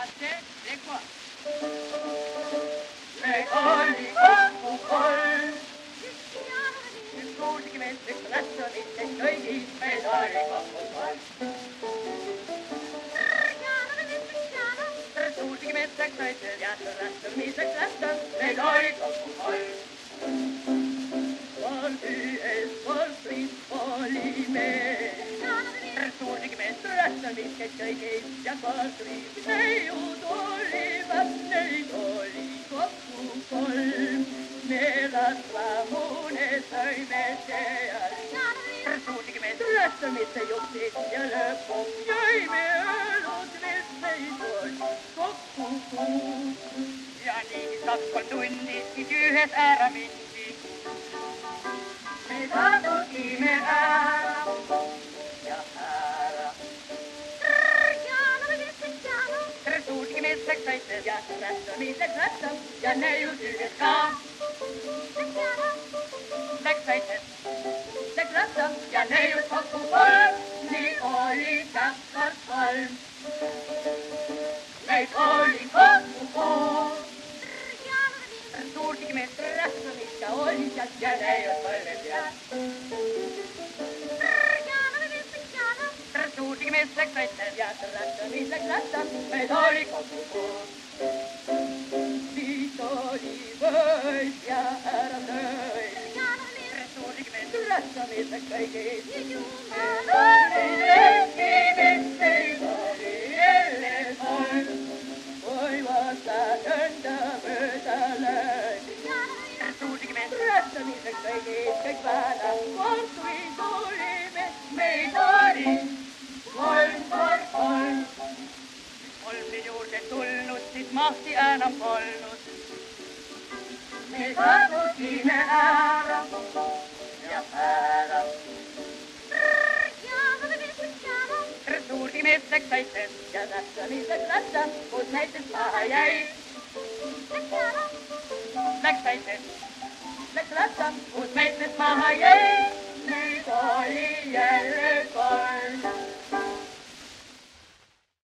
Grazie, e qua. Le colli con col. Il scusi che mette classo di te, i pedali con col. Il scusi che mette classo di te, le colli con col. Soldi e soldi, polime. Scusi che mette classo di te, ja soldi, sei udoliva, nei doli col. Nella slamone sei mette al. Scusi che mette classo di te, io ti le pommiei me lo triste i tuoi. Ja niin sakkon tunnit, yhdet ääräminti. Me taatukimme äära ja äära. Suutikimme seksaiset ja rättömiset rättö ja ne just yhdestaan. Seksaiset, seksrättö ja ne just hokku kolm, niin oli tappar kolm. Neid oli hokku kolm. Suutikimme rättömistä oli ja ne just kolmet ja. Suutikimme seksaiset ja rättömiset rättö, meid oli hokku kolm. Viis oli võis ja ära söis. Suutikimme rättömiset kõigid. Kõik pääle kohtui tulime, meid oli kolm. Kolmni juurde tulnud, siis mahti enam polnud. Me saavutime ära ja ära. Suutikimme seksaiset ja rättömiset rättö, kus näiteks maha jäi. Läks saiset. Läks rättö, kus meid nüüd maha jäi.